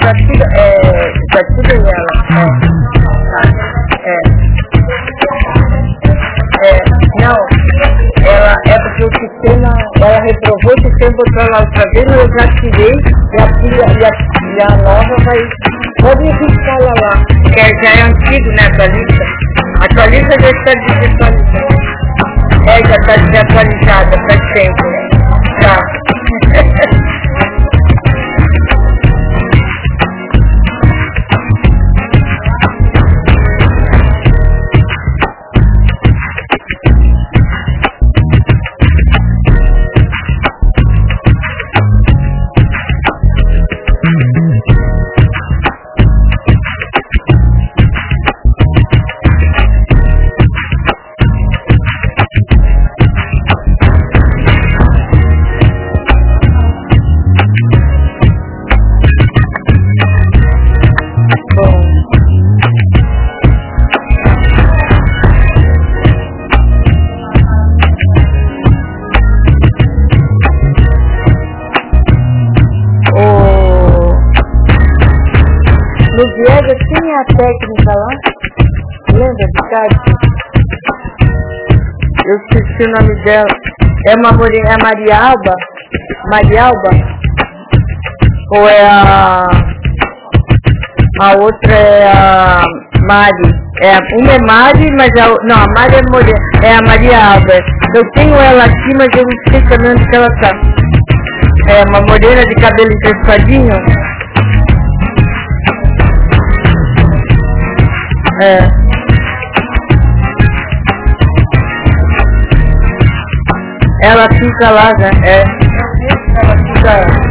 já tudo ela. Não, ela é porque o sistema, ela reprovou o sistema, botou ela outra vez, mas eu já tirei e a nova vai. Pode registrar ela lá, que já é antigo, né, atualiza. Atualiza já está desatualizada. Já está desatualizada para sempre. Tá. No Diego tinha a técnica lá, lembra de Cássio? Eu esqueci o nome dela. É uma morena, é a Marialba? Marialba? Ou é a outra é a Mari? Uma é Mari, mas não, a Mari é morena, é a Marialba. Eu tenho ela aqui, mas eu não sei também onde ela tá. É uma morena de cabelo encrespadinho. Ela fica lá, né? Ela fica